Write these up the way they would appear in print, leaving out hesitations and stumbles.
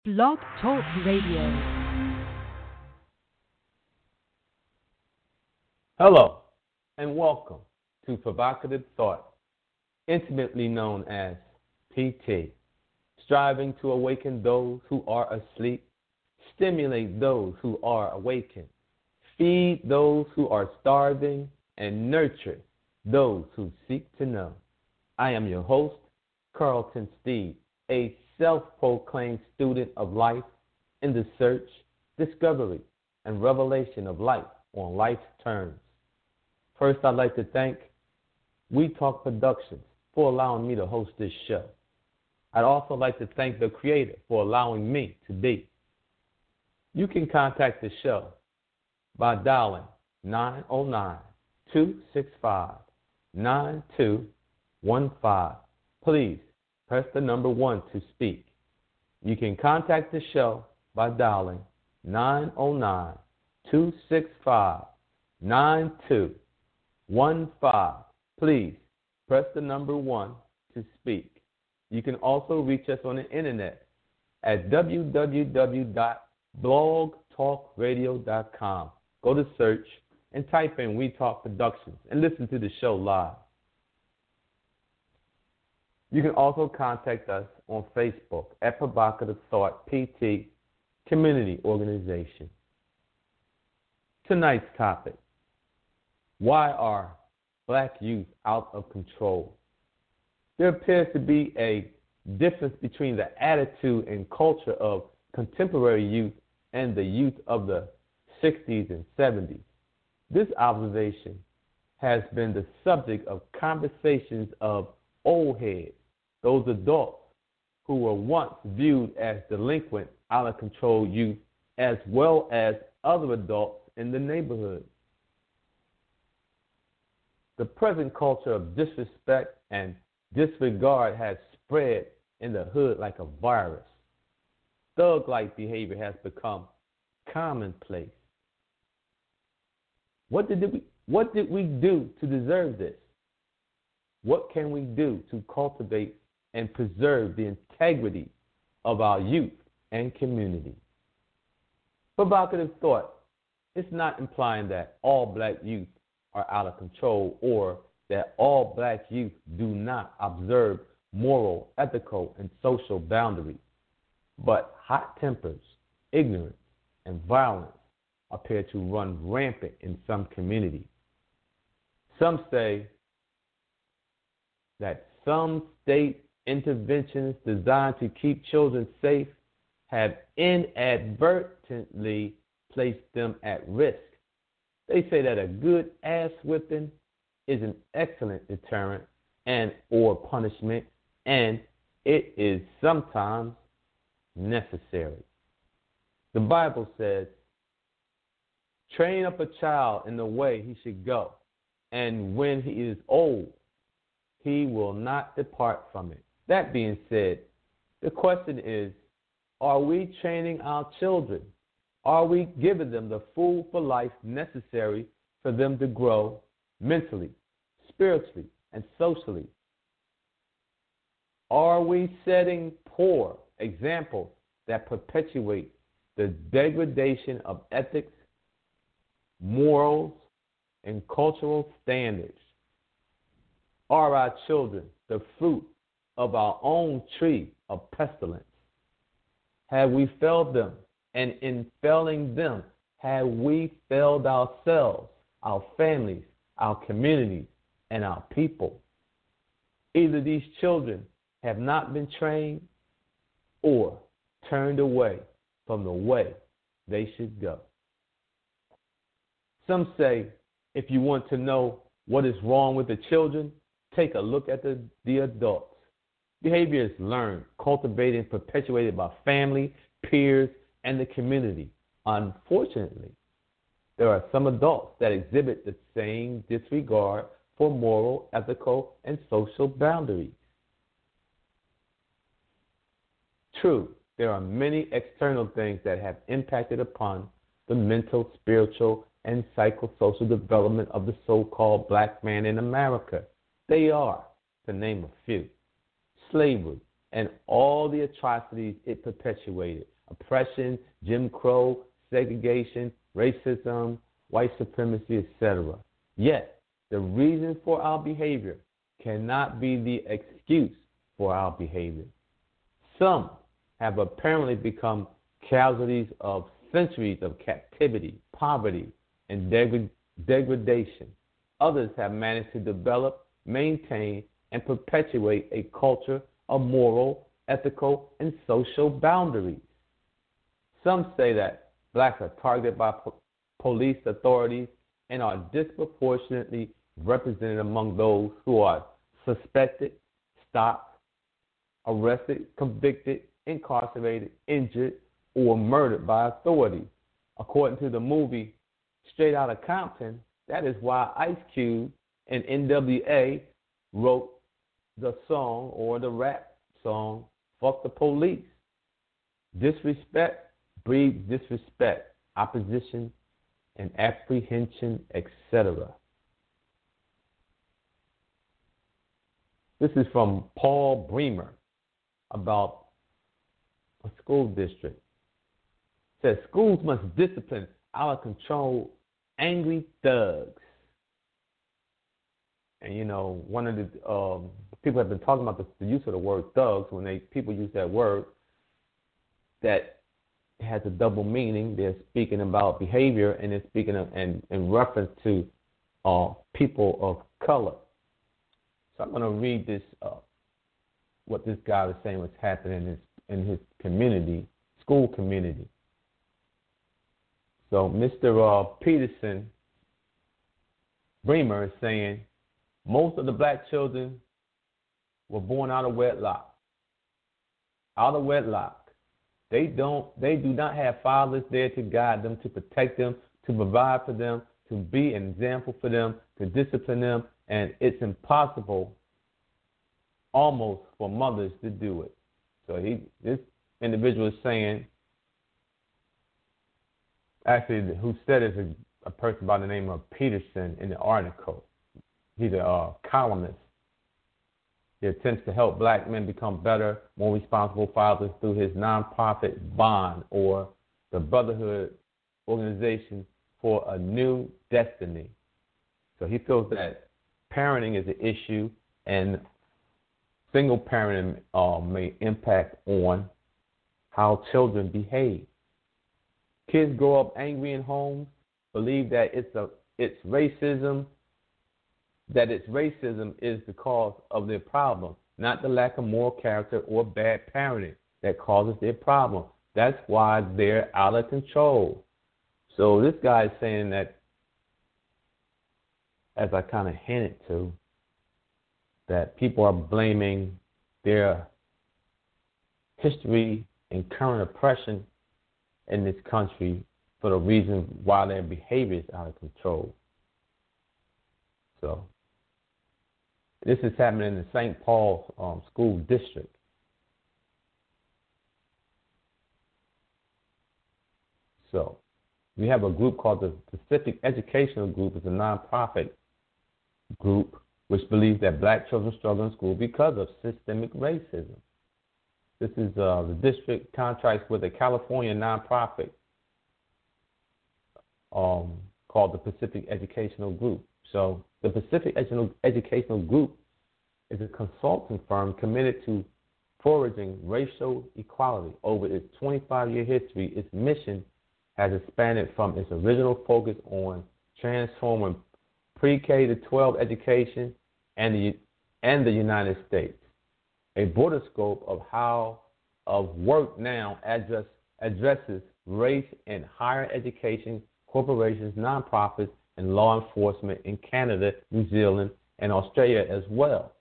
Blog Talk Radio. Hello, and welcome to Provocative Thought, intimately known as PT, striving to awaken those who are asleep, stimulate those who are awakened, feed those who are starving, and nurture those who seek to know. I am your host, Carlton Steed, a self-proclaimed student of life in the search, discovery, and revelation of life on life's terms. First, I'd like to thank We Talk Productions for allowing me to host this show. I'd also like to thank the creator for allowing me to be. You can contact the show by dialing 909-265-9215. Please press the number 1 to speak. You can contact the show by dialing 909-265-9215. Please press the number 1 to speak. You can also reach us on the internet at www.blogtalkradio.com. Go to search and type in We Talk Productions and listen to the show live. You can also contact us on Facebook at Provocative Thought PT Community Organization. Tonight's topic: why are black youth out of control? There appears to be a difference between the attitude and culture of contemporary youth and the youth of the 60s and 70s. This observation has been the subject of conversations of old heads, those adults who were once viewed as delinquent, out-of-control youth, as well as other adults in the neighborhood. The present culture of disrespect and disregard has spread in the hood like a virus. Thug-like behavior has become commonplace. What did we do to deserve this? What can we do to cultivate and preserve the integrity of our youth and community? Provocative thought is not implying that all black youth are out of control or that all black youth do not observe moral, ethical, and social boundaries. But hot tempers, ignorance, and violence appear to run rampant in some communities. Some say that some state interventions designed to keep children safe have inadvertently placed them at risk. They say that a good ass whipping is an excellent deterrent and or punishment, and it is sometimes necessary. The Bible says, train up a child in the way he should go, and when he is old, he will not depart from it. That being said, the question is, are we training our children? Are we giving them the food for life necessary for them to grow mentally, spiritually, and socially? Are we setting poor examples that perpetuate the degradation of ethics, morals, and cultural standards? Are our children the fruit of our own tree of pestilence? Have we failed them? And in failing them, have we failed ourselves, our families, our communities, and our people? Either these children have not been trained or turned away from the way they should go. Some say if you want to know what is wrong with the children, take a look at the adults. Behavior is learned, cultivated, and perpetuated by family, peers, and the community. Unfortunately, there are some adults that exhibit the same disregard for moral, ethical, and social boundaries. True, there are many external things that have impacted upon the mental, spiritual, and psychosocial development of the so-called black man in America. They are, to name a few: slavery, and all the atrocities it perpetuated: oppression, Jim Crow, segregation, racism, white supremacy, etc. Yet, the reason for our behavior cannot be the excuse for our behavior. Some have apparently become casualties of centuries of captivity, poverty, and degradation. Others have managed to develop, maintain, and perpetuate a culture of moral, ethical, and social boundaries. Some say that blacks are targeted by police authorities and are disproportionately represented among those who are suspected, stopped, arrested, convicted, incarcerated, injured, or murdered by authorities. According to the movie Straight Outta Compton, that is why Ice Cube and NWA wrote the song, or the rap song, Fuck the Police. Disrespect breeds disrespect, opposition, and apprehension, etc. This is from Paul Bremer about a school district. It says schools must discipline out of control angry thugs. And you know, one of the people have been talking about the use of the word thugs. When people use that word, that has a double meaning. They're speaking about behavior, and they're speaking of, and in reference to people of color. So I'm going to read this, what this guy was saying was happening in his community, school community. So Mr. Peterson Bremer is saying most of the black children were born out of wedlock. Out of wedlock. They do not have fathers there to guide them, to protect them, to provide for them, to be an example for them, to discipline them, and it's impossible almost for mothers to do it. So this individual is saying, actually, who said it is a person by the name of Peterson in the article. He's a columnist. He attempts to help black men become better, more responsible fathers through his nonprofit BOND, or the Brotherhood Organization for a New Destiny. So he feels that parenting is an issue, and single parenting may impact on how children behave. Kids grow up angry in homes, believe that it's racism is the cause of their problem, not the lack of moral character or bad parenting that causes their problem. That's why they're out of control. So this guy is saying that, as I kind of hinted to, that people are blaming their history and current oppression in this country for the reason why their behavior is out of control. So this is happening in the St. Paul school district. So we have a group called the Pacific Educational Group. It's a nonprofit group which believes that black children struggle in school because of systemic racism. This is the district contracts with a California nonprofit called the Pacific Educational Group. So the Pacific Educational Group is a consulting firm committed to foraging racial equality. Over its 25-year history, its mission has expanded from its original focus on transforming pre-K to 12 education and the United States. A broader scope of work now addresses race in higher education, corporations, nonprofits, and law enforcement in Canada, New Zealand, and Australia as well.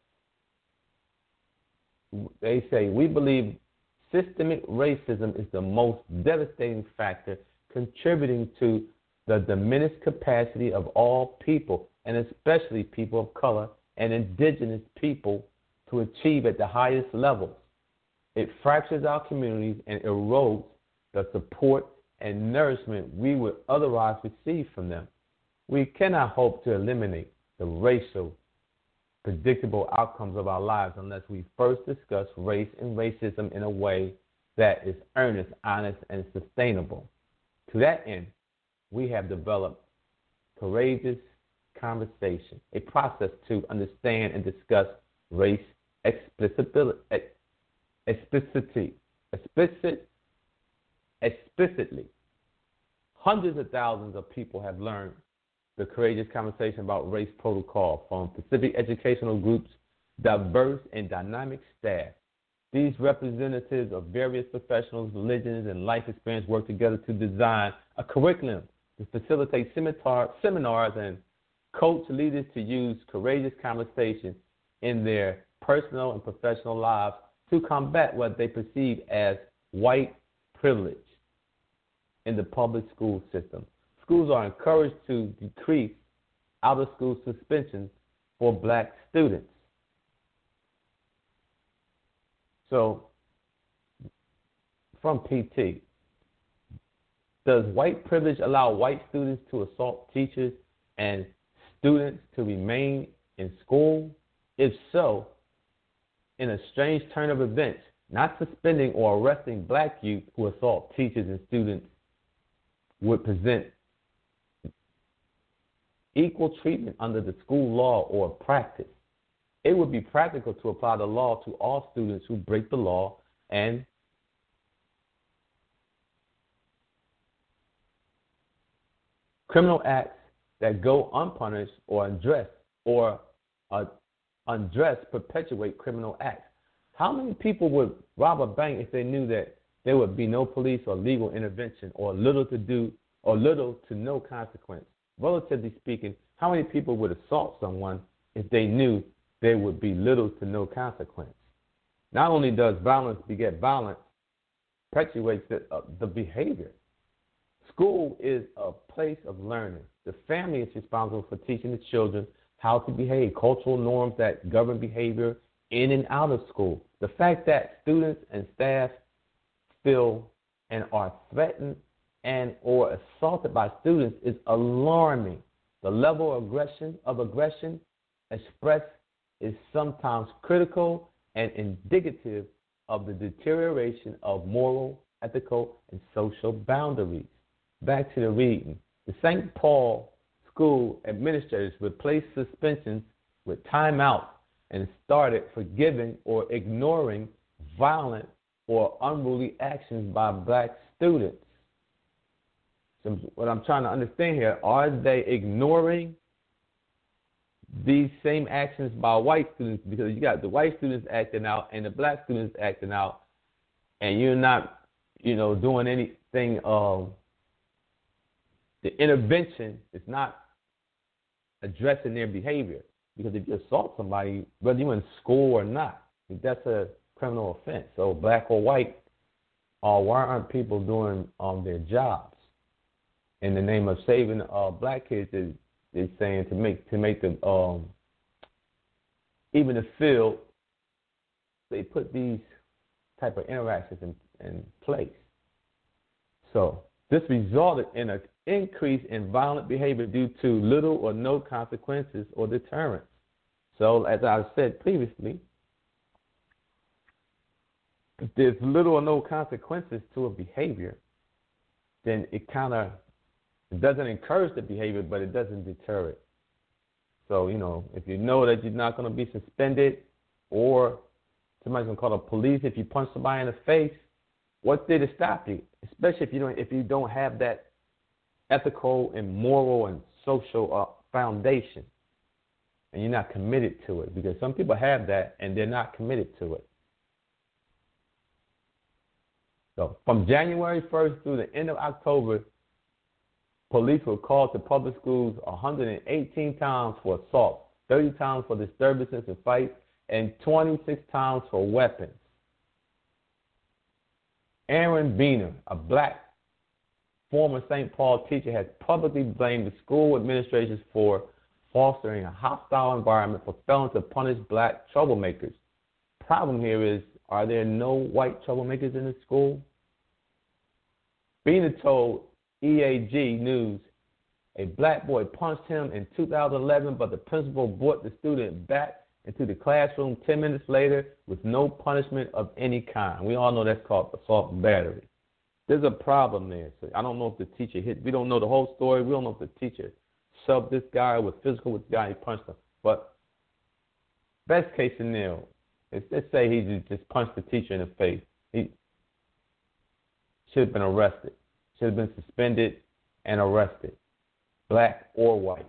They say, we believe systemic racism is the most devastating factor contributing to the diminished capacity of all people, and especially people of color and indigenous people, to achieve at the highest levels. It fractures our communities and erodes the support and nourishment we would otherwise receive from them. We cannot hope to eliminate the racial predictable outcomes of our lives unless we first discuss race and racism in a way that is earnest, honest, and sustainable. To that end, we have developed courageous conversation, a process to understand and discuss race explicitly. Hundreds of thousands of people have learned the courageous conversation about race protocol from Pacific educational groups, diverse and dynamic staff. These representatives of various professionals, religions, and life experience work together to design a curriculum to facilitate seminars and coach leaders to use courageous conversation in their personal and professional lives to combat what they perceive as white privilege in the public school system. Schools are encouraged to decrease out-of-school suspensions for black students. So, from PT, does white privilege allow white students to assault teachers and students to remain in school? If so, in a strange turn of events, not suspending or arresting black youth who assault teachers and students would present equal treatment under the school law or practice. It would be practical to apply the law to all students who break the law and criminal acts that go unpunished or undressed perpetuate criminal acts. How many people would rob a bank if they knew that there would be no police or legal intervention or little to no consequence? Relatively speaking, how many people would assault someone if they knew there would be little to no consequence? Not only does violence beget violence, perpetuates the behavior. School is a place of learning. The family is responsible for teaching the children how to behave, cultural norms that govern behavior in and out of school. The fact that students and staff feel and are threatened and or assaulted by students is alarming. The level of aggression expressed is sometimes critical and indicative of the deterioration of moral, ethical, and social boundaries. Back to the reading. The St. Paul school administrators replaced suspensions with timeouts and started forgiving or ignoring violent or unruly actions by black students. So what I'm trying to understand here, are they ignoring these same actions by white students? Because you got the white students acting out and the black students acting out, and you're not, doing anything. The intervention is not addressing their behavior. Because if you assault somebody, whether you're in school or not, that's a criminal offense. So black or white, why aren't people doing their jobs? In the name of saving black kids, they're saying to make the even the field, they put these type of interactions in place. So this resulted in an increase in violent behavior due to little or no consequences or deterrence. So as I said previously, if there's little or no consequences to a behavior, then it doesn't encourage the behavior, but it doesn't deter it. So, if you know that you're not going to be suspended or somebody's going to call the police if you punch somebody in the face, what's there to stop you? Especially if you don't have that ethical and moral and social foundation and you're not committed to it. Because some people have that and they're not committed to it. So from January 1st through the end of October, police were called to public schools 118 times for assault, 30 times for disturbances and fights, and 26 times for weapons. Aaron Beener, a black former St. Paul teacher, has publicly blamed the school administrations for fostering a hostile environment for failing to punish black troublemakers. Problem here is, are there no white troublemakers in the school? Beener told EAG News a black boy punched him in 2011, but the principal brought the student back into the classroom 10 minutes later with no punishment of any kind. We all know that's called assault and battery. There's a problem there. So I don't know if the teacher hit. We don't know the whole story. We don't know if the teacher shoved this guy or was physical with the guy. He punched him. But best case scenario, let's say he just punched the teacher in the face. He should have been arrested. Should have been suspended and arrested, black or white.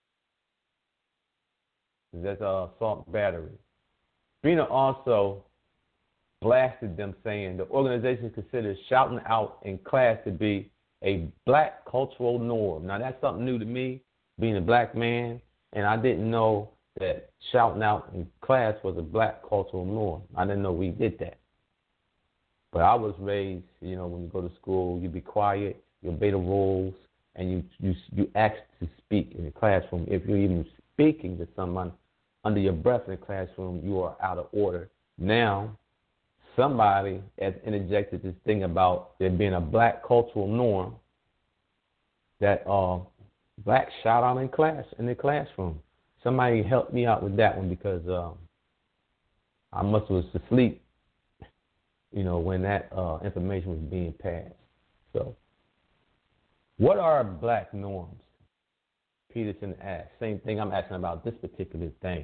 That's assault and battery. Trina also blasted them, saying the organization considers shouting out in class to be a black cultural norm. Now, that's something new to me, being a black man, and I didn't know that shouting out in class was a black cultural norm. I didn't know we did that. But I was raised, when you go to school, you be quiet, you obey the rules, and you ask to speak in the classroom. If you're even speaking to someone under your breath in the classroom, you are out of order. Now, somebody has interjected this thing about there being a black cultural norm that blacks shout out in the classroom. Somebody helped me out with that one because I must have was asleep, when that information was being passed. So, what are black norms? Peterson asked. Same thing I'm asking about this particular thing.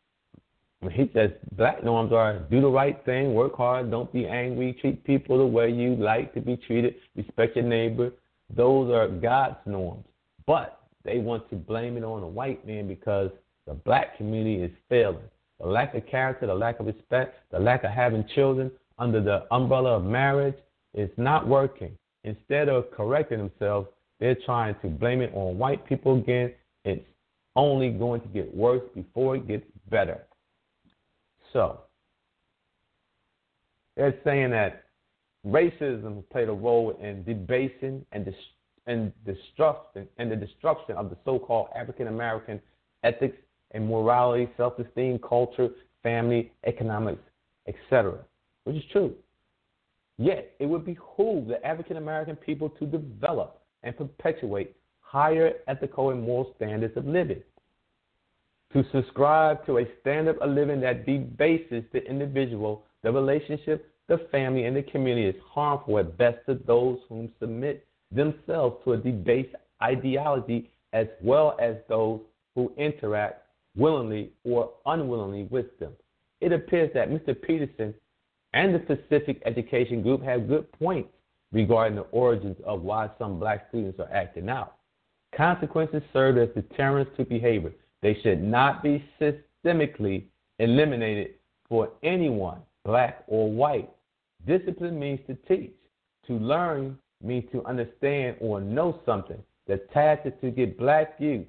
He says black norms are do the right thing, work hard, don't be angry, treat people the way you like to be treated, respect your neighbor. Those are God's norms. But they want to blame it on the white man because the black community is failing. The lack of character, the lack of respect, the lack of having children under the umbrella of marriage is not working. Instead of correcting themselves, they're trying to blame it on white people again. It's only going to get worse before it gets better. So, they're saying that racism played a role in debasing and the destruction of the so-called African American ethics and morality, self-esteem, culture, family, economics, etc., which is true. Yet, it would behoove the African American people to develop and perpetuate higher ethical and moral standards of living. To subscribe to a standard of living that debases the individual, the relationship, the family, and the community is harmful at best to those whom submit themselves to a debased ideology, as well as those who interact willingly or unwillingly with them. It appears that Mr. Peterson and the Pacific Education Group have good points regarding the origins of why some black students are acting out. Consequences serve as deterrents to behavior. They should not be systemically eliminated for anyone, black or white. Discipline means to teach. To learn means to understand or know something. The task is to get black youth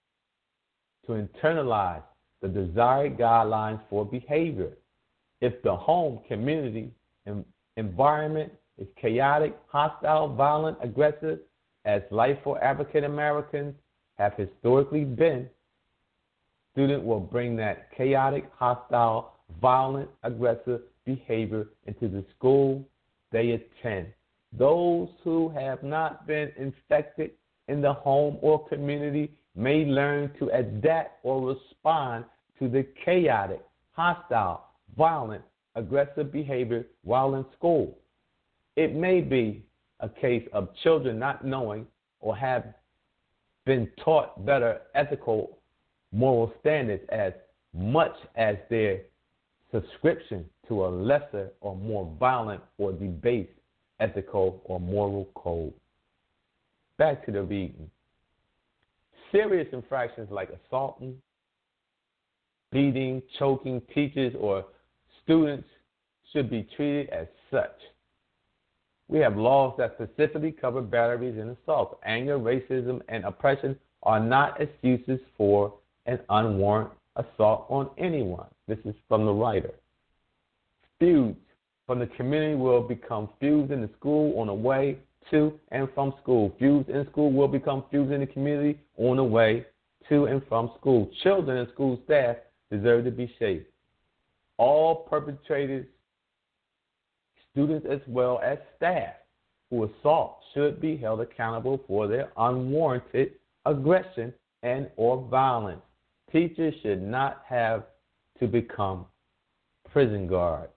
to internalize the desired guidelines for behavior. If the home, community, and environment is chaotic, hostile, violent, aggressive, as life for African Americans have historically been, student will bring that chaotic, hostile, violent, aggressive behavior into the school they attend. Those who have not been infected in the home or community may learn to adapt or respond to the chaotic, hostile, violent, aggressive behavior while in school. It may be a case of children not knowing or have been taught better ethical moral standards as much as their subscription to a lesser or more violent or debased ethical or moral code. Back to the reading. Serious infractions like assaulting, beating, choking teachers or students should be treated as such. We have laws that specifically cover batteries and assaults. Anger, racism, and oppression are not excuses for an unwarranted assault on anyone. This is from the writer. Feuds from the community will become feuds in the school on the way to and from school. Feuds in school will become feuds in the community on the way to and from school. Children and school staff deserve to be safe. All perpetrators, students as well as staff who assault should be held accountable for their unwarranted aggression and or violence. Teachers should not have to become prison guards.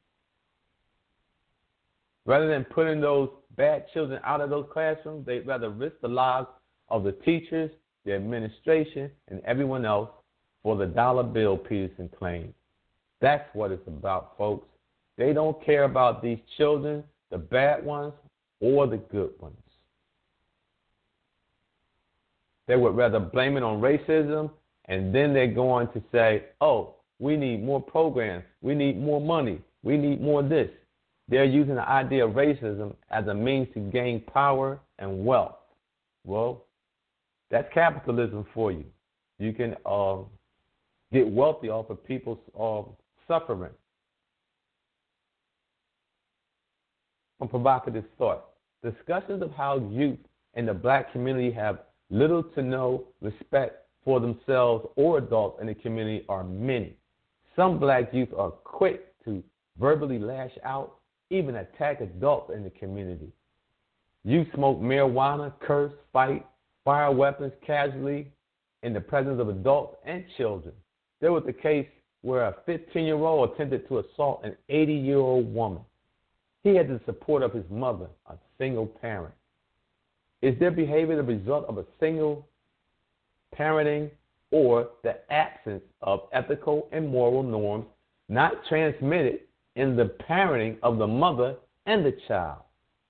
Rather than putting those bad children out of those classrooms, they'd rather risk the lives of the teachers, the administration, and everyone else for the dollar bill, Peterson claimed. That's what it's about, folks. They don't care about these children, the bad ones or the good ones. They would rather blame it on racism, and then they're going to say, oh, we need more programs, we need more money, we need more this. They're using the idea of racism as a means to gain power and wealth. Well, that's capitalism for you. You can get wealthy off of people's suffering. From provocative thought, discussions of how youth in the black community have little to no respect for themselves or adults in the community are many. Some black youth are quick to verbally lash out, even attack adults in the community. Youth smoke marijuana, curse, fight, fire weapons casually in the presence of adults and children. There was a case where a 15-year-old attempted to assault an 80-year-old woman. He had the support of his mother, a single parent. Is their behavior the result of a single parenting or the absence of ethical and moral norms not transmitted in the parenting of the mother and the child?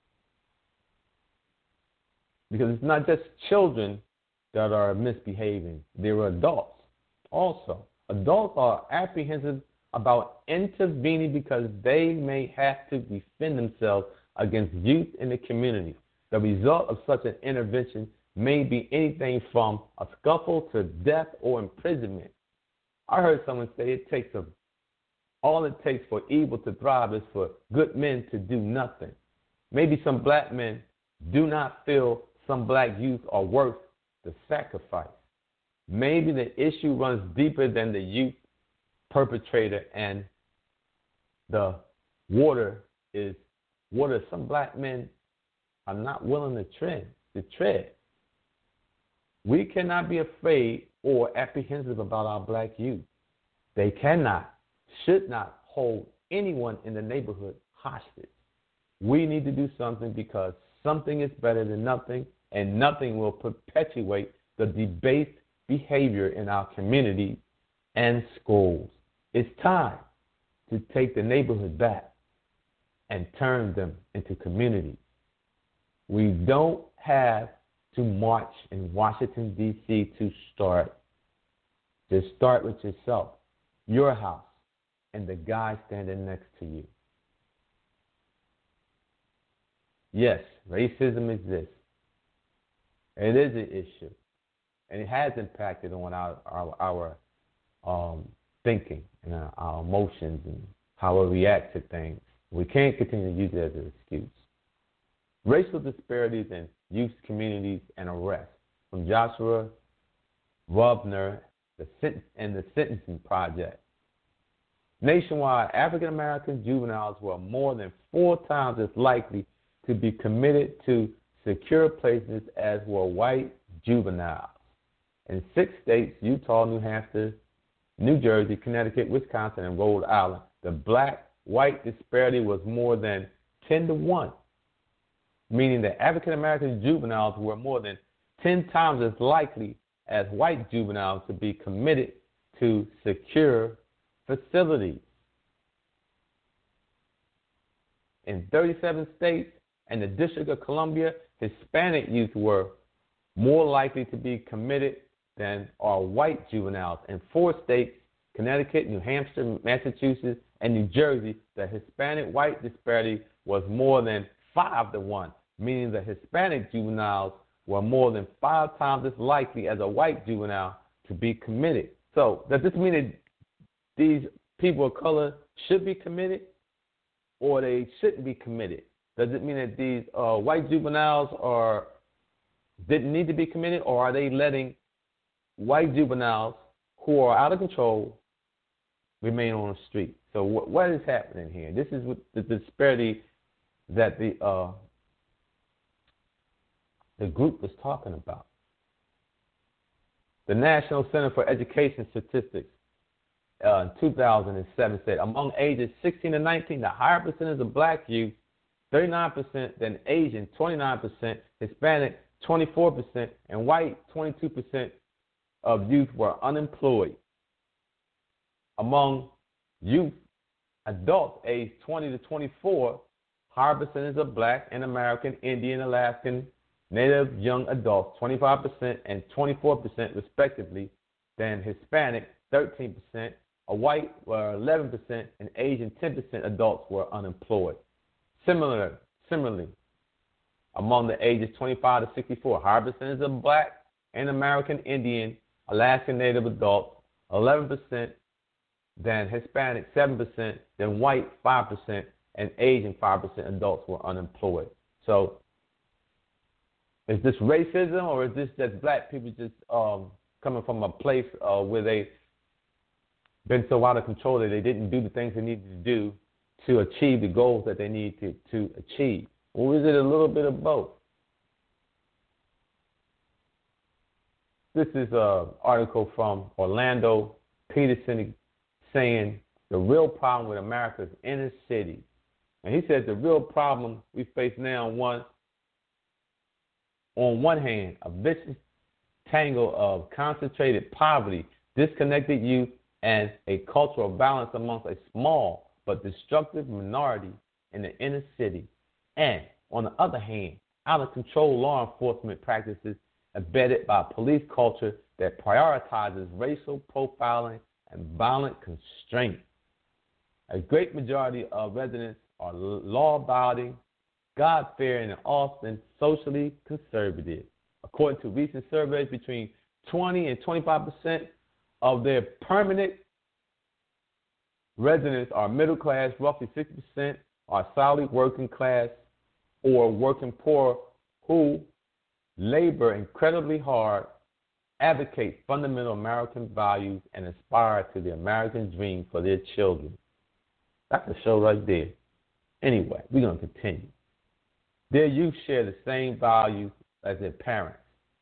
Because it's not just children that are misbehaving. There are adults also. Adults are apprehensive about intervening because they may have to defend themselves against youth in the community. The result of such an intervention may be anything from a scuffle to death or imprisonment. I heard someone say all it takes for evil to thrive is for good men to do nothing. Maybe some black men do not feel some black youth are worth the sacrifice. Maybe the issue runs deeper than the youth perpetrator and the water some black men are not willing to tread. We cannot be afraid or apprehensive about our black youth. They cannot, should not hold anyone in the neighborhood hostage. We need to do something because something is better than nothing, and nothing will perpetuate the debased behavior in our communities and schools. It's time to take the neighborhood back and turn them into communities. We don't have to march in Washington, D.C. to start. Just start with yourself, your house, and the guy standing next to you. Yes, racism exists. It is an issue, and it has impacted on our thinking and our emotions and how we react to things. We can't continue to use it as an excuse. Racial disparities in youth communities and arrests, from Joshua Rubner and the Sentencing Project. Nationwide, African American juveniles were more than 4 times as likely to be committed to secure places as were white juveniles. In 6 states, Utah, New Hampshire, New Jersey, Connecticut, Wisconsin, and Rhode Island, the black-white disparity was more than 10-1, meaning that African American juveniles were more than 10 times as likely as white juveniles to be committed to secure facilities. In 37 states and the District of Columbia, Hispanic youth were more likely to be committed than are white juveniles. In 4 states, Connecticut, New Hampshire, Massachusetts, and New Jersey, the Hispanic-white disparity was more than 5-1, meaning the Hispanic juveniles were more than 5 times as likely as a white juvenile to be committed. So does this mean that these people of color should be committed or they shouldn't be committed? Does it mean that these white juveniles didn't need to be committed, or are they letting white juveniles who are out of control remain on the street? So what is happening here? This is what the disparity that the group was talking about. The National Center for Education Statistics in 2007 said among ages 16 to 19, the higher percentage of black youth, 39%, than Asian, 29%, Hispanic, 24%, and white, 22% of youth were unemployed. Among youth, adults aged 20 to 24, higher percentage of black and American, Indian, Alaskan, Native young adults, 25% and 24% respectively, than Hispanic, 13%, a white were 11%, and Asian 10% adults were unemployed. Similarly, among the ages 25 to 64, higher percentage of black and American, Indian, Alaskan Native adults, 11%, than Hispanic, 7%, than white, 5%, and Asian, 5% adults were unemployed. So, is this racism, or is this just black people just coming from a place where they've been so out of control that they didn't do the things they needed to do to achieve the goals that they need to achieve? Or is it a little bit of both? This is an article from Orlando Peterson saying the real problem with America's inner city. And he says the real problem we face now, on one hand, a vicious tangle of concentrated poverty, disconnected youth, and a cultural balance amongst a small but destructive minority in the inner city. And, on the other hand, out-of-control law enforcement practices embedded by a police culture that prioritizes racial profiling and violent constraint. A great majority of residents are law-abiding, God-fearing, and often socially conservative. According to recent surveys, between 20 and 25% of their permanent residents are middle class, roughly 60% are solidly working class or working poor who labor incredibly hard, advocate fundamental American values, and aspire to the American dream for their children. That's a show right there. Anyway, we're going to continue. Their youth share the same values as their parents.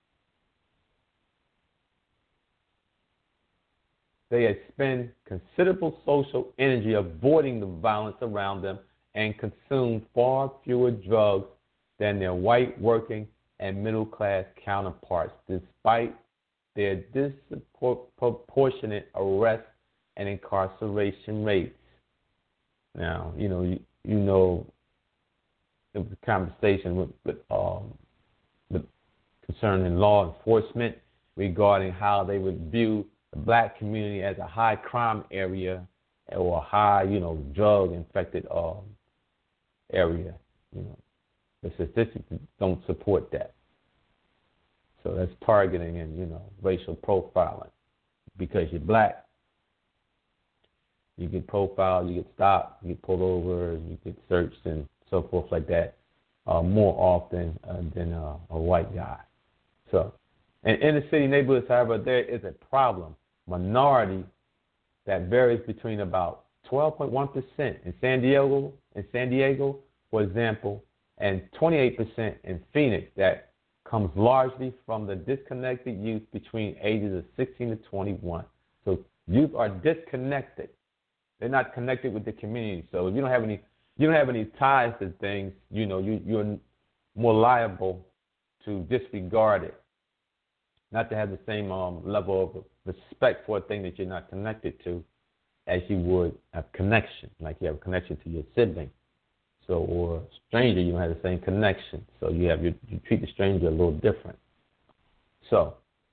They expend considerable social energy avoiding the violence around them and consume far fewer drugs than their white working and middle-class counterparts, despite their disproportionate arrest and incarceration rates. Now, you know, it was a conversation with concerning law enforcement regarding how they would view the black community as a high crime area or a high, drug infected area. The statistics don't support that. So that's targeting and, racial profiling. Because you're black, you get profiled, you get stopped, you get pulled over, you get searched and so forth like that more often than a white guy. So, in inner city neighborhoods, however, there is a problem. Minority that varies between about 12.1% in San Diego, for example, and 28% in Phoenix that comes largely from the disconnected youth between ages of 16 to 21. So youth are disconnected. They're not connected with the community. So if you don't have any ties to things, you're more liable to disregard it, not to have the same level of respect for a thing that you're not connected to as you would a connection, like you have a connection to your sibling. So, or a stranger, you don't have the same connection. So you treat the stranger a little different. So,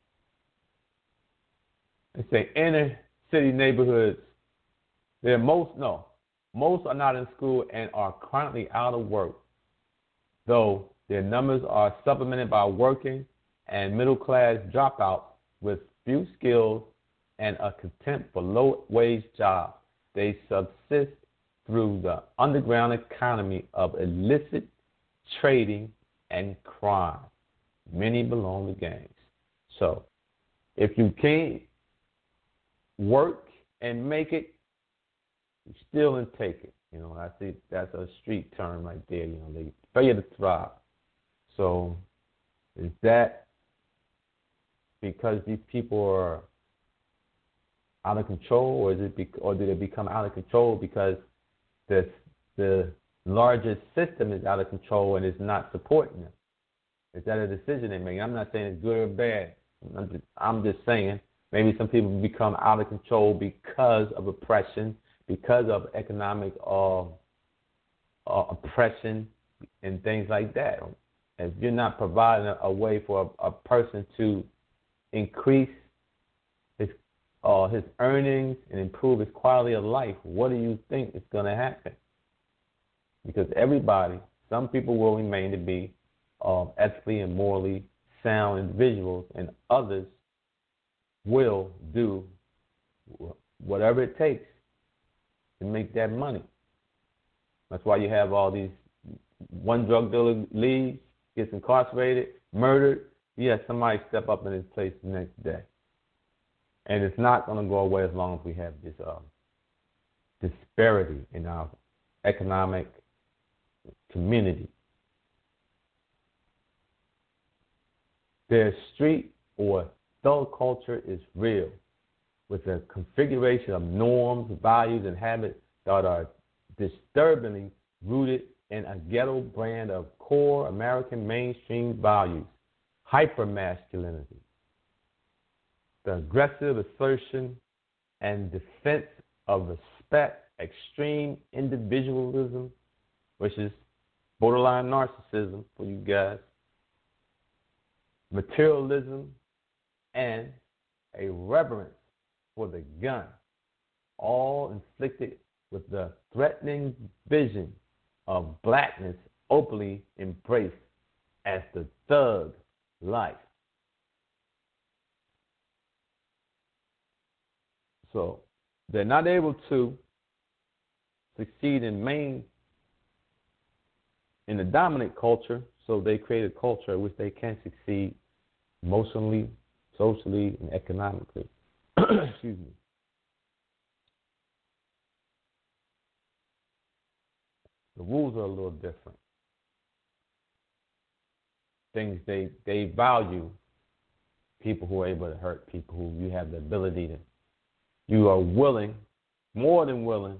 they say inner city neighborhoods, most are not in school and are currently out of work, though their numbers are supplemented by working and middle-class dropouts with few skills and a contempt for low-wage jobs. They subsist through the underground economy of illicit trading and crime. Many belong to gangs. So, if you can't work and make it, you steal and take it. I see that's a street term right there. They fail to thrive. So, is that because these people are out of control, or or did it become out of control because the largest system is out of control and is not supporting them? Is that a decision they make? I'm not saying it's good or bad. I'm just saying maybe some people become out of control because of oppression, because of economic oppression and things like that. If you're not providing a way for a person to increase his earnings and improve his quality of life, what do you think is going to happen? Because some people will remain to be ethically and morally sound individuals, and others will do whatever it takes to make that money. That's why you have all these, one drug dealer leaves, gets incarcerated, murdered, somebody step up in his place the next day. And it's not going to go away as long as we have this disparity in our economic community. Their street or thug culture is real, with a configuration of norms, values, and habits that are disturbingly rooted in a ghetto brand of core American mainstream values: hypermasculinity, the aggressive assertion and defense of respect, extreme individualism, which is borderline narcissism for you guys, materialism, and a reverence for the gun, all inflicted with the threatening vision of blackness openly embraced as the thug life. So they're not able to succeed in the dominant culture, so they create a culture in which they can succeed emotionally, socially, and economically. Excuse me. The rules are a little different. They value people who are able to hurt people, who you have the ability to. You are willing, more than willing,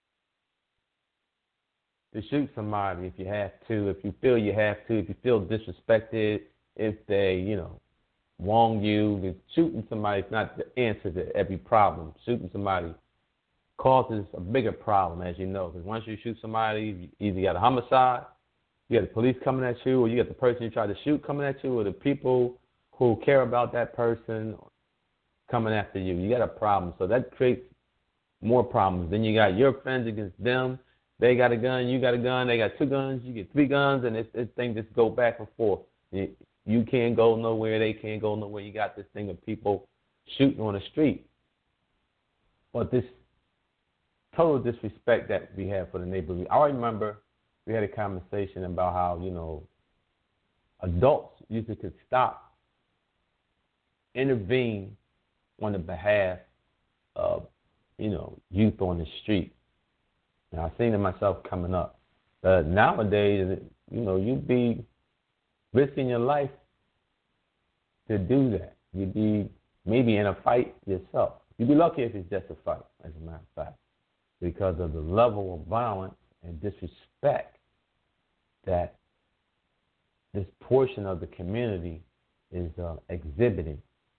to shoot somebody if you have to, if you feel you have to, if you feel disrespected, if they, wrong you. Shooting somebody is not the answer to every problem. Shooting somebody causes a bigger problem, as you know, because once you shoot somebody, you either got a homicide, you got the police coming at you, or you got the person you tried to shoot coming at you, or the people who care about that person coming after you. You got a problem. So that creates more problems. Then you got your friends against them. They got a gun, you got a gun, they got two guns, you get three guns, and this thing just go back and forth. You can't go nowhere, they can't go nowhere. You got this thing of people shooting on the street. But this total disrespect that we have for the neighborhood. I remember we had a conversation about how, adults usually could stop, intervene on the behalf of, youth on the street. And I've seen it myself coming up. Nowadays, you'd be risking your life to do that. You'd be maybe in a fight yourself. You'd be lucky if it's just a fight, as a matter of fact, because of the level of violence and disrespect that this portion of the community is exhibiting.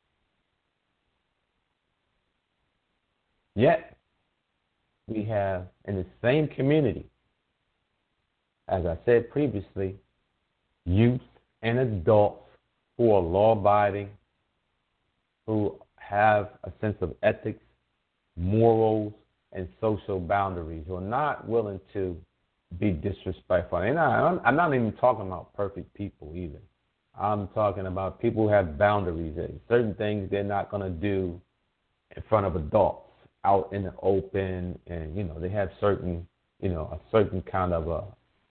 Yet, we have in the same community, as I said previously, youth and adults who are law-abiding, who have a sense of ethics, morals, and social boundaries, who are not willing to be disrespectful. And I'm not even talking about perfect people either. I'm talking about people who have boundaries. Certain things they're not going to do in front of adults, out in the open, and, they have certain, a certain kind of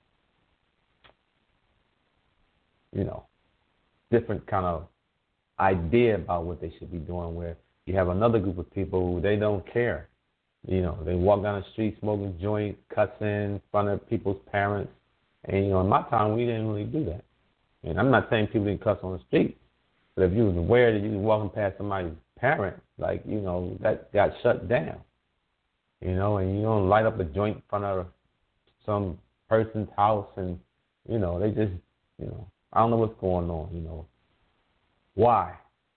different kind of idea about what they should be doing, where you have another group of people who they don't care. They walk down the street smoking joints, cussing in front of people's parents. And, in my time, we didn't really do that. And I'm not saying people didn't cuss on the street, But if you was aware that you was walking past somebody's parent, like, that got shut down. And you don't light up a joint in front of some person's house and, they just, I don't know what's going on, Why?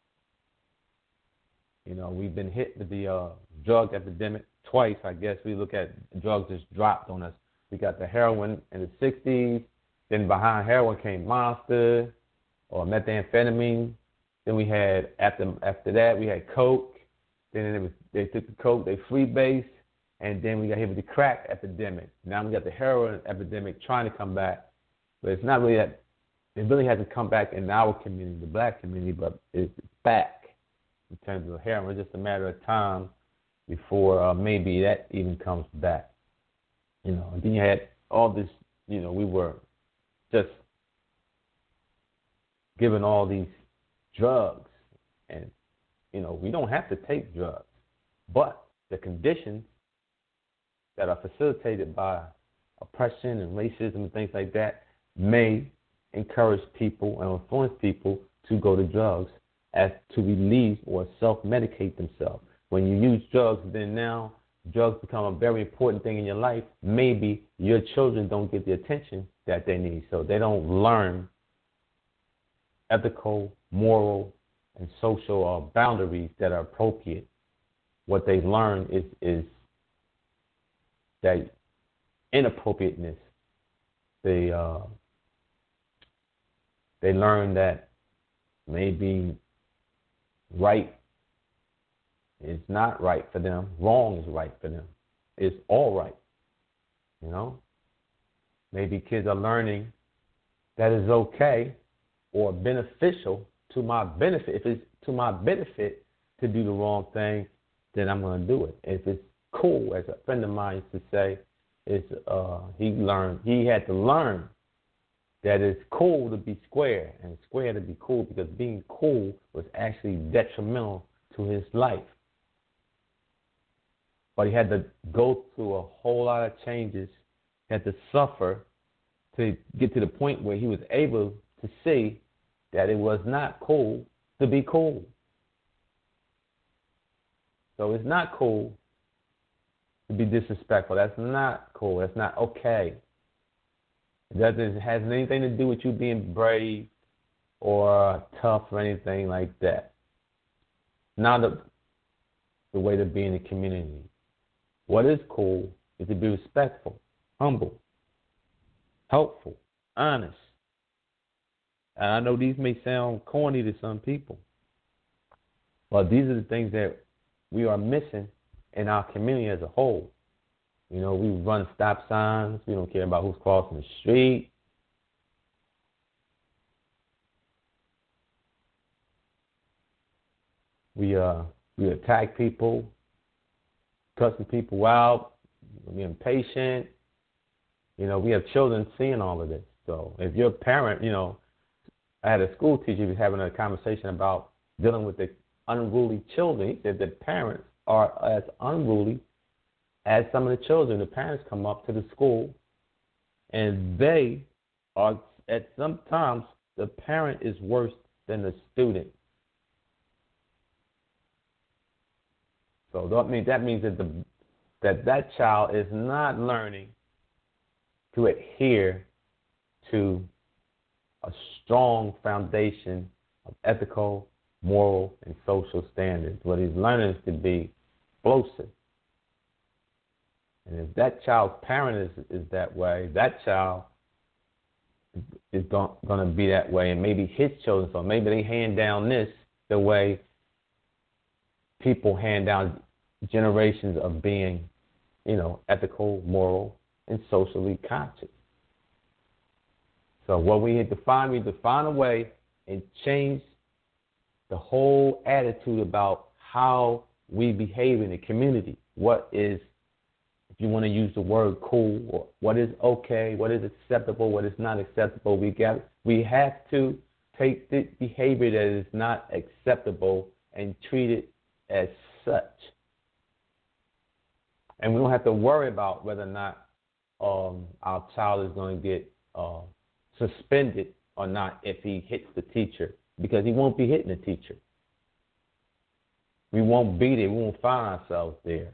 We've been hit with the drug epidemic twice, I guess. We look at drugs just dropped on us. We got the heroin in the 60s. Then behind heroin came Monster or methamphetamine. Then we had, after that, we had Coke. Then they took the Coke, they freebase. And then we got hit with the crack epidemic. Now we got the heroin epidemic trying to come back. But it's not really that, it really hasn't come back in our community, the black community, but it's back in terms of heroin. It's just a matter of time before maybe that even comes back. And then you had all this, we were just given all these drugs. And, we don't have to take drugs. But the conditions that are facilitated by oppression and racism and things like that may encourage people and influence people to go to drugs as to relieve or self-medicate themselves. When you use drugs, then now drugs become a very important thing in your life. Maybe your children don't get the attention that they need, so they don't learn ethical, moral, and social boundaries that are appropriate. What they learn is that inappropriateness. They learn that maybe right is not right for them, wrong is right for them. It's all right. Maybe kids are learning that it's okay or beneficial to my benefit. If it's to my benefit to do the wrong thing, then I'm going to do it. If it's cool, as a friend of mine used to say, he had to learn that it's cool to be square and square to be cool, because being cool was actually detrimental to his life. But he had to go through a whole lot of changes, had to suffer to get to the point where he was able to see that it was not cool to be cool. So it's not cool to be disrespectful. That's not cool. That's not okay. It has anything to do with you being brave or tough or anything like that. Not the way to be in the community. What is cool is to be respectful, humble, helpful, honest. And I know these may sound corny to some people, but these are the things that we are missing in our community as a whole. We run stop signs. We don't care about who's crossing the street. We attack people, cussing people out. We're impatient. We have children seeing all of this. So if you're a parent, I had a school teacher who was having a conversation about dealing with the unruly children. He said that parents are as unruly as some of the children. The parents come up to the school, and they are, at sometimes, the parent is worse than the student. So that means that child is not learning to adhere to a strong foundation of ethical, moral, and social standards. What he's learning is to be explosive. And if that child's parent is that way, that child is going to be that way, and maybe his children. So maybe they hand down this the way people hand down generations of being, ethical, moral, and socially conscious. So what we need to find a way and change the whole attitude about how we behave in the community. What is, if you want to use the word cool, or what is okay, what is acceptable, what is not acceptable. We have to take the behavior that is not acceptable and treat it as such. And we don't have to worry about whether or not our child is going to get suspended or not if he hits the teacher because he won't be hitting the teacher. We won't be there. We won't find ourselves there.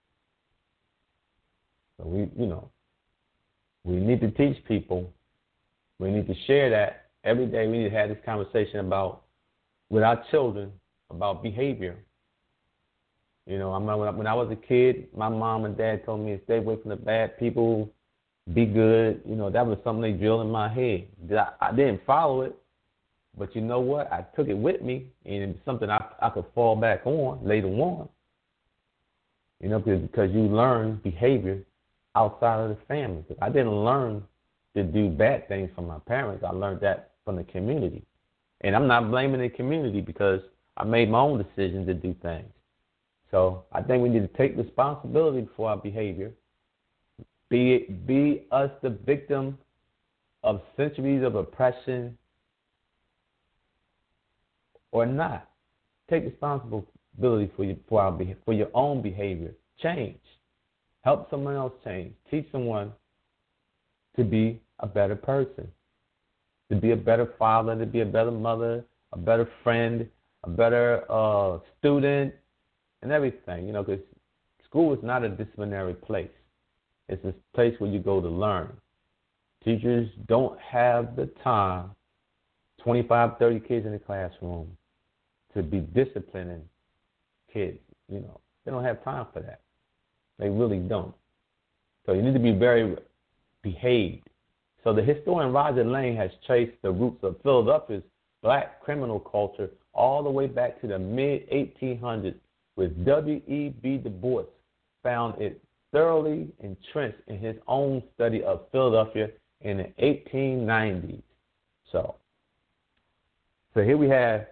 So we need to teach people. We need to share that every day. We need to have this conversation with our children about behavior. I remember when I was a kid, my mom and dad told me to stay away from the bad people, be good. That was something they drilled in my head. I didn't follow it, but you know what? I took it with me, and it's something I could fall back on later on. Because you learn behavior outside of the family. I didn't learn to do bad things from my parents. I learned that from the community. And I'm not blaming the community because I made my own decision to do things. So I think we need to take responsibility for our behavior. Be us the victim of centuries of oppression or not. Take responsibility for your own behavior. Change. Help someone else change. Teach someone to be a better person, to be a better father, to be a better mother, a better friend, a better student, and everything. Because school is not a disciplinary place. It's a place where you go to learn. Teachers don't have the time, 25, 30 kids in the classroom, to be disciplining kids. They don't have time for that. They really don't. So you need to be very behaved. So the historian Roger Lane has traced the roots of Philadelphia's black criminal culture all the way back to the mid-1800s, with W.E.B. Du Bois found it thoroughly entrenched in his own study of Philadelphia in the 1890s. So here we have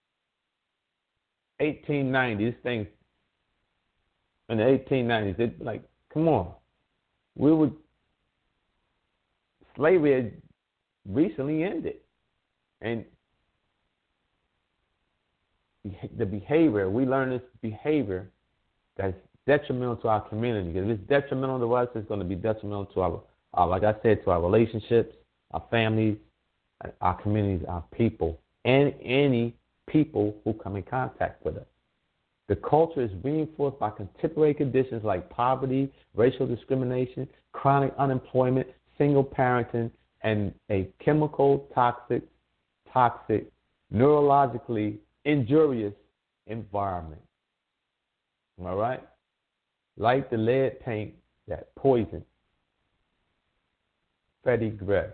1890. This thing in the 1890s. It's like, come on, slavery had recently ended, and the behavior, we learn this behavior that's detrimental to our community. Because if it's detrimental to us, it's going to be detrimental to our, like I said, to our relationships, our families, our communities, our people, and any people who come in contact with us. The culture is reinforced by contemporary conditions like poverty, racial discrimination, chronic unemployment, single parenting, and a chemical, toxic, neurologically injurious environment. Am I right? Like the lead paint that poisoned Freddie Gray.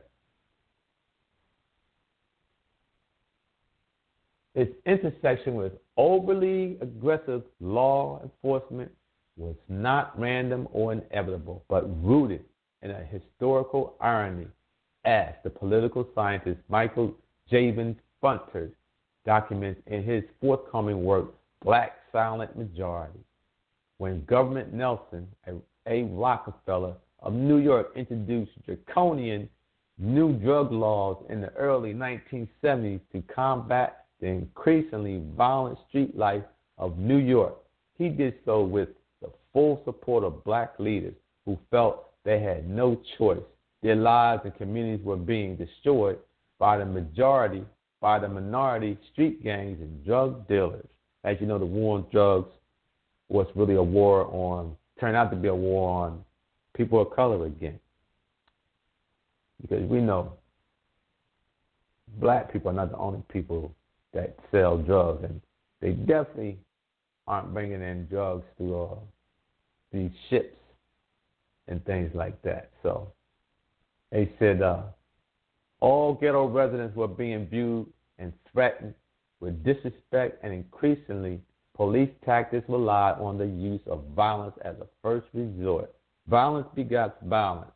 Its intersection with overly aggressive law enforcement was not random or inevitable, but rooted in a historical irony, as the political scientist Michael Javins Funter documents in his forthcoming work, Black Silent Majority. When Governor Nelson A. Rockefeller of New York introduced draconian new drug laws in the early 1970s to combat the increasingly violent street life of New York, he did so with the full support of black leaders who felt they had no choice. Their lives and communities were being destroyed by the minority street gangs and drug dealers. As you know, the war on drugs was really turned out to be a war on people of color again. Because we know black people are not the only people that sell drugs, and they definitely aren't bringing in drugs through these ships and things like that. So they said all ghetto residents were being viewed and threatened with disrespect, and increasingly police tactics relied on the use of violence as a first resort. Violence begets violence.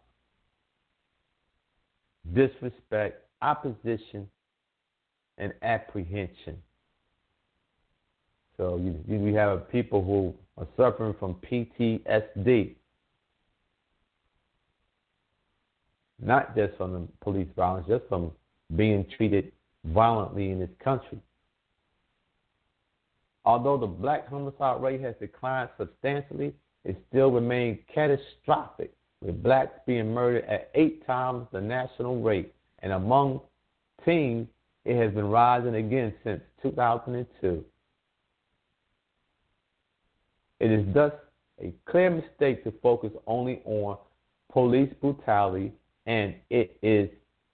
Disrespect, opposition, and apprehension. So you have people who are suffering from PTSD, not just from the police violence, just from being treated violently in this country. Although the black homicide rate has declined substantially, it still remains catastrophic, with blacks being murdered at 8 times the national rate. And among teens, it has been rising again since 2002. It is thus a clear mistake to focus only on police brutality, and it is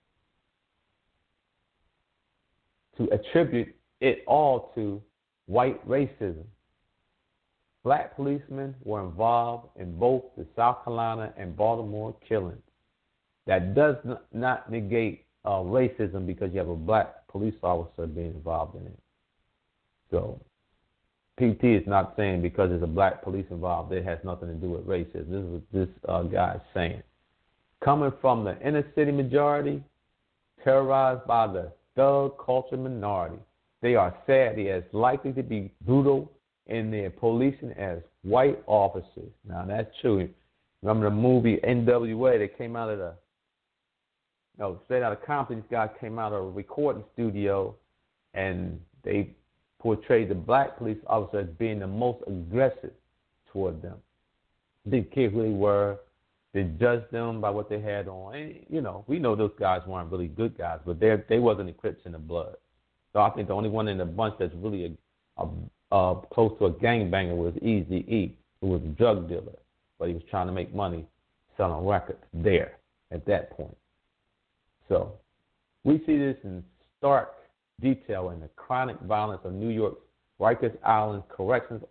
to attribute it all to white racism. Black policemen were involved in both the South Carolina and Baltimore killings. That does not negate racism because you have a black police officer being involved in it. So PT is not saying because there's a black police involved, it has nothing to do with racism. This is what this guy is saying. Coming from the inner city majority, terrorized by the thug culture minority, they are sadly as likely to be brutal in their policing as white officers. Now, that's true. Remember the movie NWA? They came out of straight out of Compton. These guys came out of a recording studio, and they portrayed the black police officer as being the most aggressive toward them. They didn't care who they were. They judged them by what they had on. And, we know those guys weren't really good guys, but they wasn't Crips in the blood. So I think the only one in the bunch that's really close to a gangbanger was Eazy-E, who was a drug dealer, but he was trying to make money selling records there at that point. So we see this in stark detail in the chronic violence of New York's Rikers Island Corrections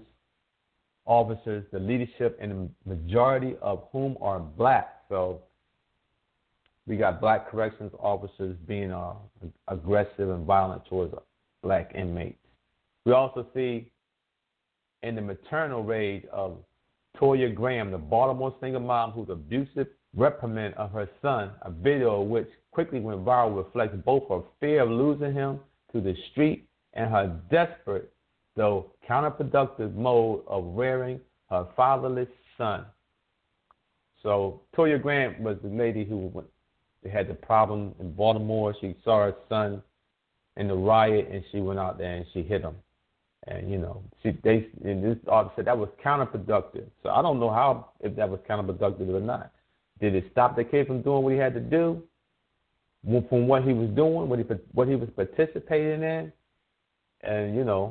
officers, the leadership, and the majority of whom are black. So we got black corrections officers being aggressive and violent towards black inmates. We also see in the maternal rage of Toya Graham, the Baltimore single mom whose abusive reprimand of her son, a video of which quickly went viral, reflects both her fear of losing him to the street and her desperate, though counterproductive, mode of rearing her fatherless son. So Toya Graham was the lady who had the problem in Baltimore. She saw her son in the riot, and she went out there and she hit him. And, this article said that was counterproductive. So I don't know if that was counterproductive or not. Did it stop the kid from doing what he had to do? From what he was doing, what he was participating in? And,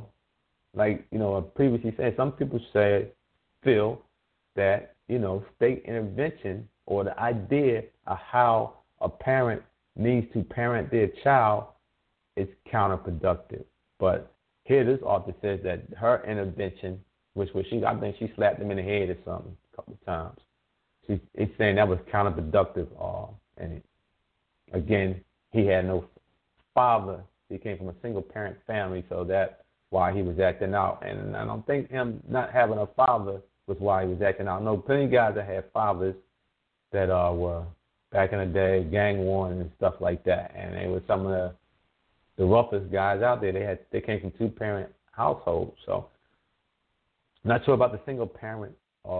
I previously said, some people feel that, state intervention or the idea of how a parent needs to parent their child is counterproductive. But here this author says that her intervention, which was I think she slapped him in the head or something a couple of times. It's saying that was counterproductive. And again, he had no father. He came from a single parent family, so that's why he was acting out. And I don't think him not having a father was why he was acting out. I know plenty of guys that had fathers that were back in the day gang warring and stuff like that, and they were some of the roughest guys out there. They came from two-parent households, so I'm not sure about the single parent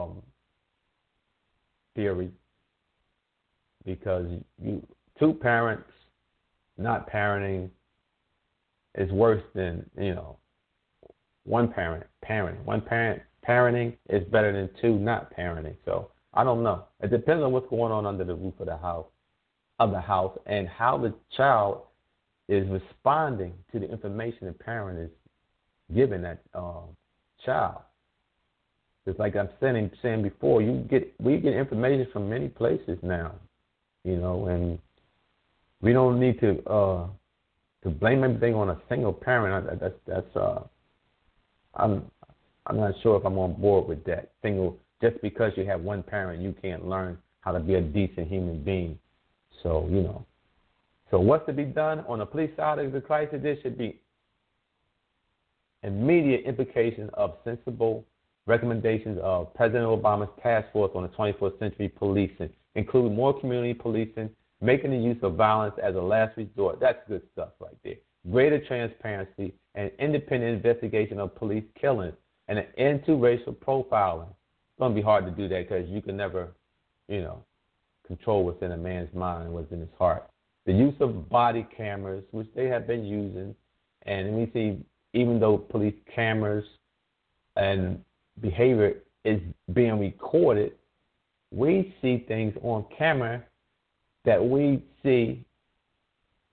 theory, because two parents not parenting is worse than one parent parenting. One parent parenting is better than two not parenting. So I don't know. It depends on what's going on under the roof of the house, and how the child is responding to the information the parent is giving that child. Just like I'm saying before, we get information from many places now, and we don't need to blame everything on a single parent. I'm not sure if I'm on board with that. Just because you have one parent, you can't learn how to be a decent human being. So So what's to be done on the police side of the crisis? There should be immediate implication of sensible recommendations of President Obama's task force on the 21st century policing, including more community policing, making the use of violence as a last resort. That's good stuff right there. Greater transparency and independent investigation of police killings, and an end to racial profiling. It's going to be hard to do that because you can never, control what's in a man's mind and what's in his heart. The use of body cameras, which they have been using, and we see even though police cameras and behavior is being recorded, we see things on camera that we see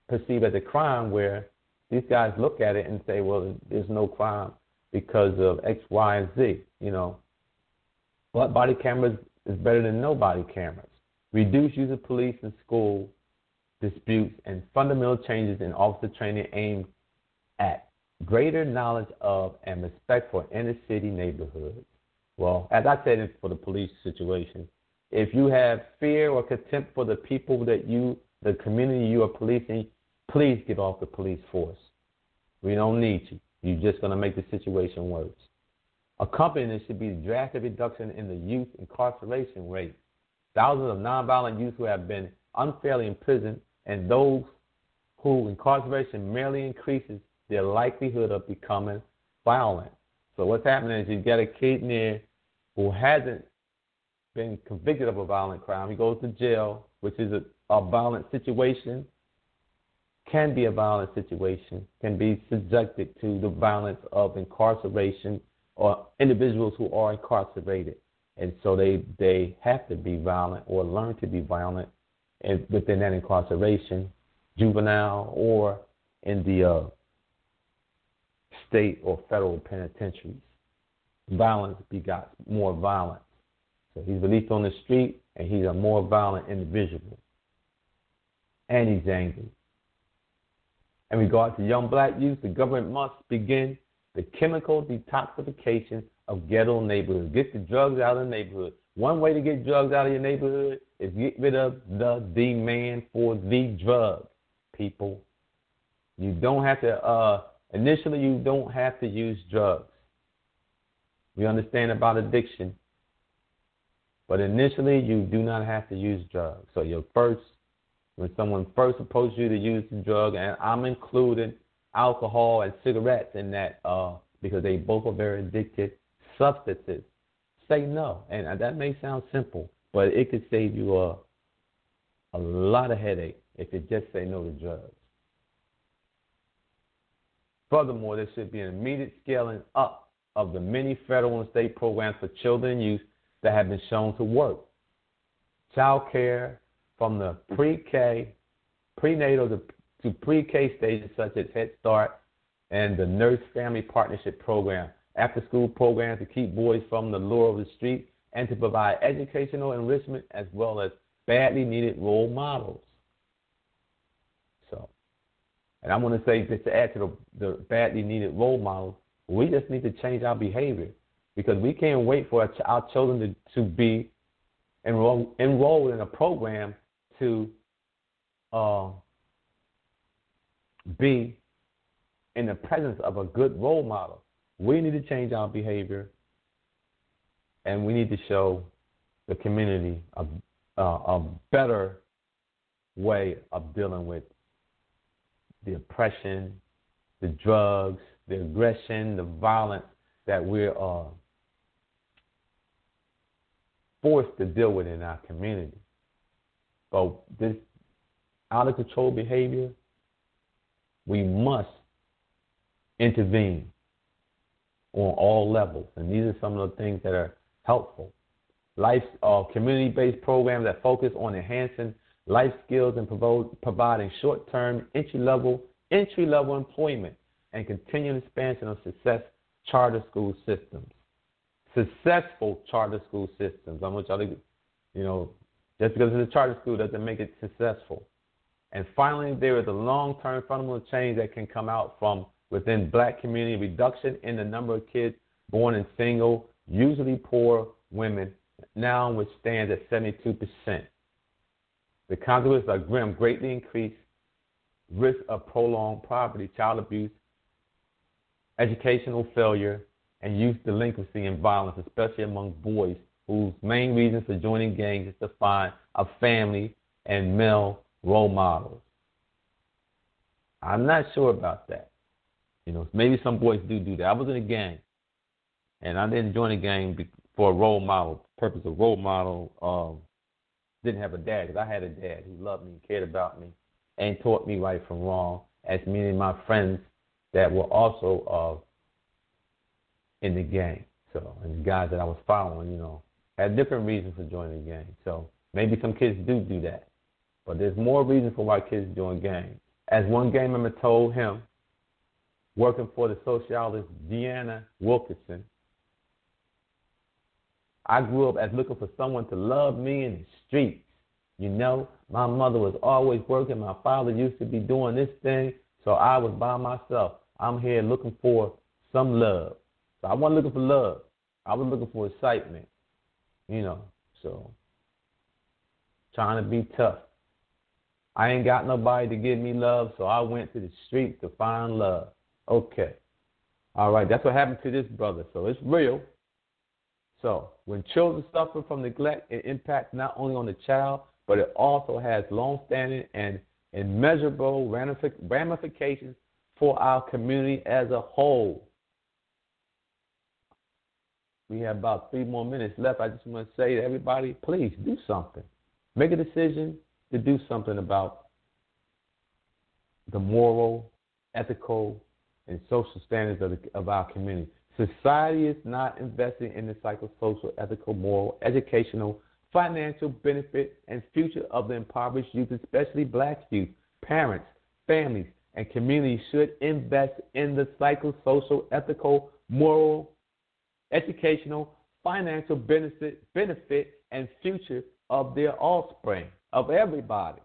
perceived as a crime, where these guys look at it and say, well, there's no crime because of X, Y, and Z, But body cameras is better than no body cameras. Reduce use of police in school disputes and fundamental changes in officer training aimed at greater knowledge of and respect for inner city neighborhoods. Well, as I said for the police situation, if you have fear or contempt for the people the community you are policing, please get off the police force. We don't need you. You're just going to make the situation worse. Accompanying this should be a drastic reduction in the youth incarceration rate. Thousands of nonviolent youth who have been unfairly imprisoned, and those who incarceration merely increases their likelihood of becoming violent. So what's happening is you get a kid in there who hasn't been convicted of a violent crime. He goes to jail, which is a violent situation, can be a violent situation, can be subjected to the violence of incarceration or individuals who are incarcerated. And so they have to be violent or learn to be violent within that incarceration, juvenile or in the state or federal penitentiaries. Violence begots more violence. So he's released on the street, and he's a more violent individual. And he's angry. In regard to young black youth, the government must begin the chemical detoxification of ghetto neighborhoods. Get the drugs out of the neighborhood. One way to get drugs out of your neighborhood is get rid of the demand for the drug, people. You don't have to, initially you don't have to use drugs. We understand about addiction, but initially you do not have to use drugs. So when someone first approaches you to use the drug, and I'm including alcohol and cigarettes in that because they both are very addictive substances, say no. And that may sound simple, but it could save you a lot of headache if you just say no to drugs. Furthermore, there should be an immediate scaling up of the many federal and state programs for children and youth that have been shown to work. Child care from the pre-K, prenatal to pre-K stages such as Head Start and the Nurse Family Partnership Program, after-school programs to keep boys from the lure of the street and to provide educational enrichment as well as badly needed role models. So, and I want to say, just to add to the badly needed role models, we just need to change our behavior, because we can't wait for our children to be enrolled in a program to be in the presence of a good role model. We need to change our behavior, and we need to show the community a better way of dealing with the oppression, the drugs, the aggression, the violence that we're forced to deal with in our community. But this out-of-control behavior, we must intervene on all levels. And these are some of the things that are helpful. Community-based programs that focus on enhancing life skills and providing short-term entry-level employment and continuing expansion of successful charter school systems. Successful charter school systems. I want y'all to, just because it's a charter school doesn't make it successful. And finally, there is a long-term fundamental change that can come out from within black community, reduction in the number of kids born in single, usually poor women, now which stands at 72%. The consequences are grim, greatly increased risk of prolonged poverty, child abuse, educational failure, and youth delinquency and violence, especially among boys whose main reasons for joining gangs is to find a family and male role models. I'm not sure about that. Maybe some boys do that. I was in a gang, and I didn't join a gang for a role model, purpose of role model. Didn't have a dad, because I had a dad who loved me and cared about me and taught me right from wrong, as many of my friends that were also in the gang. So, and the guys that I was following, had different reasons for joining the gang. So maybe some kids do that. But there's more reasons for why kids join gangs. As one gang member told him, working for the socialist Deanna Wilkinson, I grew up as looking for someone to love me in the streets. You know, my mother was always working. My father used to be doing this thing, so I was by myself. I'm here looking for some love. So I wasn't looking for love. I was looking for excitement, you know, so trying to be tough. I ain't got nobody to give me love, so I went to the streets to find love. Okay. All right, that's what happened to this brother, so it's real. So when children suffer from neglect, it impacts not only on the child, but it also has long-standing and immeasurable ramifications for our community as a whole. We have about 3 more minutes left. I just want to say to everybody, please do something. Make a decision to do something about the moral, ethical, and social standards of our community. Society is not investing in the psychosocial, ethical, moral, educational, financial benefit and future of the impoverished youth, especially black youth. Parents, families, and communities should invest in the psychosocial, ethical, moral, educational, financial benefit and future of their offspring, of everybody.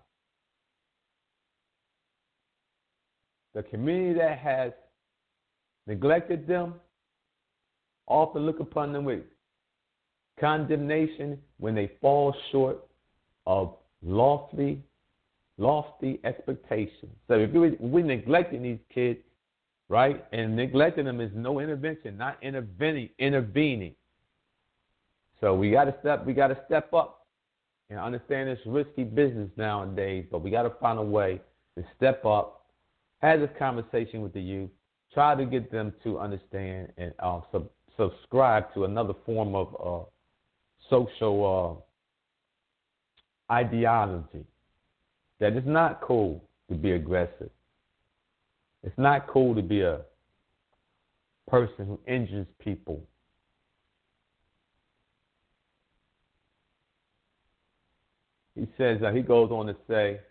The community that has neglected them often look upon them with condemnation when they fall short of lofty expectations. So if we're neglecting these kids, right, and neglecting them is no intervention, not intervening. So we got to step up and understand it's risky business nowadays, but we got to find a way to step up, have this conversation with the youth, try to get them to understand and subscribe to another form of social ideology. That it's not cool to be aggressive. It's not cool to be a person who injures people. He says, he goes on to say,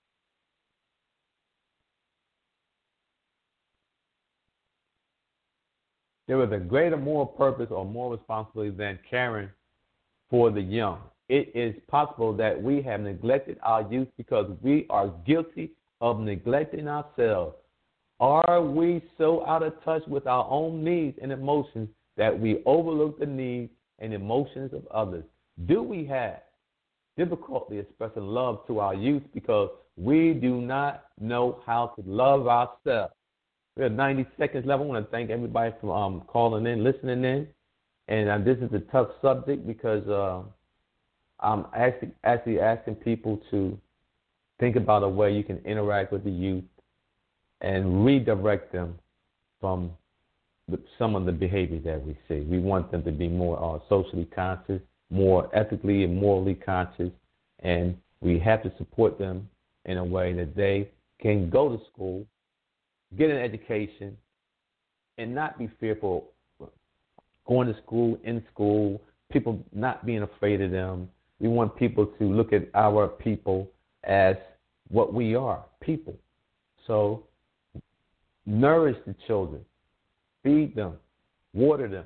there is a greater moral purpose or moral responsibility than caring for the young. It is possible that we have neglected our youth because we are guilty of neglecting ourselves. Are we so out of touch with our own needs and emotions that we overlook the needs and emotions of others? Do we have difficulty expressing love to our youth because we do not know how to love ourselves? We have 90 seconds left. I want to thank everybody for calling in, listening in. And this is a tough subject because I'm actually asking people to think about a way you can interact with the youth and redirect them from some of the behaviors that we see. We want them to be more socially conscious, more ethically and morally conscious, and we have to support them in a way that they can go to school, get an education, and not be fearful going to school, in school, people not being afraid of them. We want people to look at our people as what we are, people. So nourish the children, feed them, water them.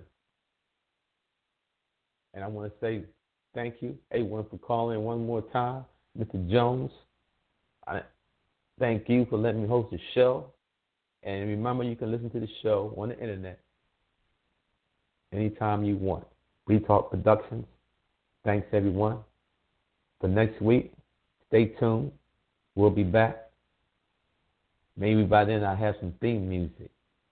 And I want to say thank you, everyone, for calling one more time. Mr. Jones, I thank you for letting me host the show. And remember, you can listen to the show on the internet anytime you want. Retalk Productions. Thanks, everyone. For next week, stay tuned. We'll be back. Maybe by then I'll have some theme music.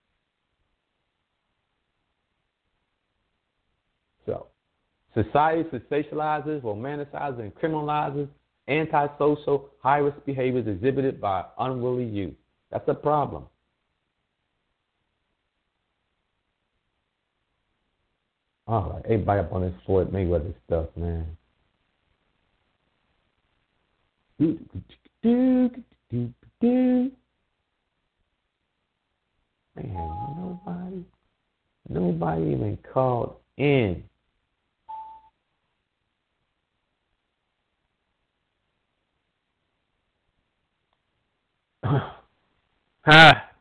So, society sensationalizes, romanticizes, and criminalizes antisocial, high-risk behaviors exhibited by unruly youth. That's a problem. All right, everybody up on this Floyd Mayweather stuff, man. Man, nobody even called in. Ha!